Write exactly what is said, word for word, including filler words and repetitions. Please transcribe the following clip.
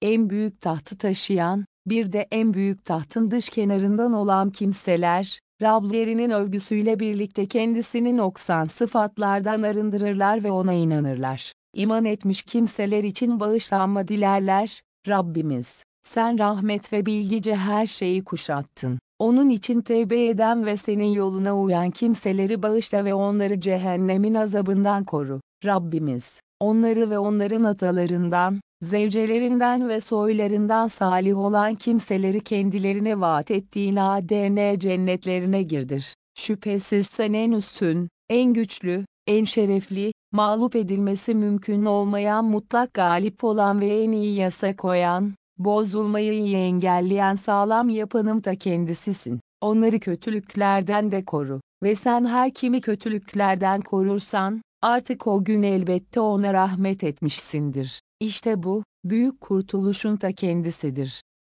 en büyük tahtı taşıyan, bir de en büyük tahtın dış kenarından olan kimseler, Rablerinin övgüsüyle birlikte kendisini noksan sıfatlardan arındırırlar ve ona inanırlar. İman etmiş kimseler için bağışlanma dilerler, Rabbimiz, sen rahmet ve bilgice her şeyi kuşattın. Onun için tevbe eden ve senin yoluna uyan kimseleri bağışla ve onları cehennemin azabından koru. Rabbimiz, onları ve onların atalarından, zevcelerinden ve soylarından salih olan kimseleri kendilerine vaat ettiğin adn cennetlerine girdir. Şüphesiz sen en üstün, en güçlü, en şerefli, mağlup edilmesi mümkün olmayan mutlak galip olan ve en iyi yasa koyan, bozulmayı iyi engelleyen sağlam yapanım da kendisisin. Onları kötülüklerden de koru ve sen her kimi kötülüklerden korursan, artık o gün elbette ona rahmet etmişsindir. İşte bu, büyük kurtuluşun ta kendisidir.